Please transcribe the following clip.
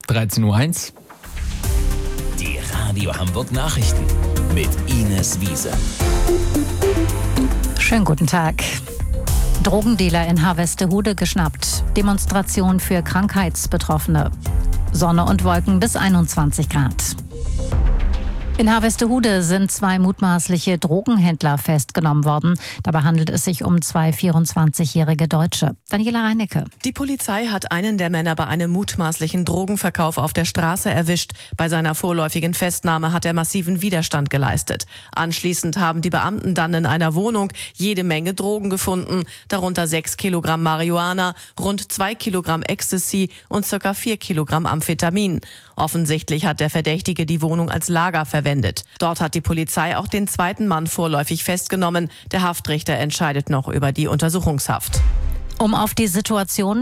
13.01 Uhr. Die Radio Hamburg Nachrichten mit Ines Wiese. Schönen guten Tag. Drogendealer in Harvestehude geschnappt. Demonstration für Krankheitsbetroffene. Sonne und Wolken bis 21 Grad. In Harvestehude sind 2 mutmaßliche Drogenhändler festgenommen worden. Dabei handelt es sich um 2 24-jährige Deutsche. Daniela Reinecke. Die Polizei hat einen der Männer bei einem mutmaßlichen Drogenverkauf auf der Straße erwischt. Bei seiner vorläufigen Festnahme hat er massiven Widerstand geleistet. Anschließend haben die Beamten dann in einer Wohnung jede Menge Drogen gefunden, darunter 6 Kilogramm Marihuana, rund 2 Kilogramm Ecstasy und ca. 4 Kilogramm Amphetamin. Offensichtlich hat der Verdächtige die Wohnung als Lager verwendet. Dort hat die Polizei auch den zweiten Mann vorläufig festgenommen. Der Haftrichter entscheidet noch über die Untersuchungshaft. Um auf die Situation